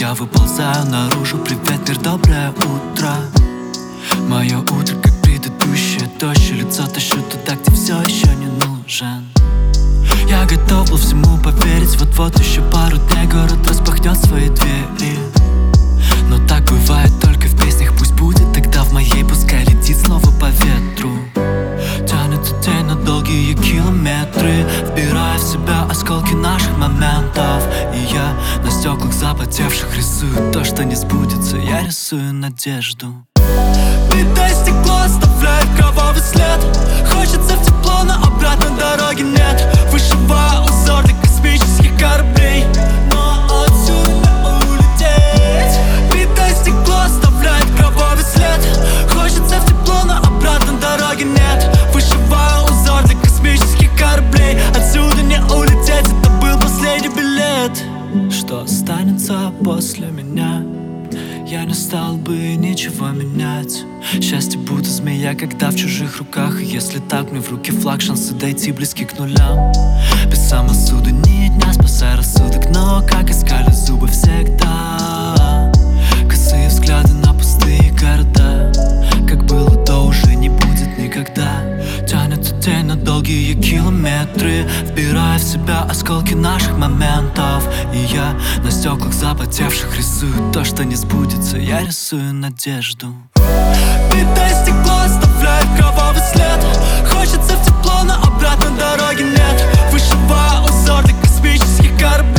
я выползаю наружу. Привет, мир, доброе утро. Мое утро как предыдущее, тощее лицо тащу туда, где все еще не нужен. Я готов был всему поверить, вот-вот еще пару дней город распахнет свои двери. Но так бывает только в песнях, пусть будет тогда в моей, пускай летит снова по ветру. Тянет день на долгие километры, вбирая в себя осколки наших моментов. И я на стеклах запотевших рисую то, что не сбудется, я рисую надежду. Битое стекло оставляет кровавый след. Хочется в тепло, но обратной дороги нет. Вышиваю узор для космических кораблей, но отсюда не улететь. Битое стекло оставляет кровавый след. Хочется в тепло, но обратной дороги нет. Вышиваю узор для космических кораблей, отсюда не улететь. Это был последний билет. Что останется после меня? Я не стал бы ничего менять. Счастье будто змея, когда в чужих руках. И если так, мне в руки флаг, шансы дойти близки к нулям. Без самосуда ни дня, спасая рассудок. Но как искали зубы всегда. Косые взгляды на пустые города. Как было, то уже не будет никогда. Тянет день на долгие километры, вбирая в себя осколки наших моментов. И я на стеклах запотевших рисую то, что не сбудется, я рисую надежду. Битое стекло оставляет кровавый след. Хочется в тепло, но обратной дороги нет. Вышиваю узор для космических кораблей.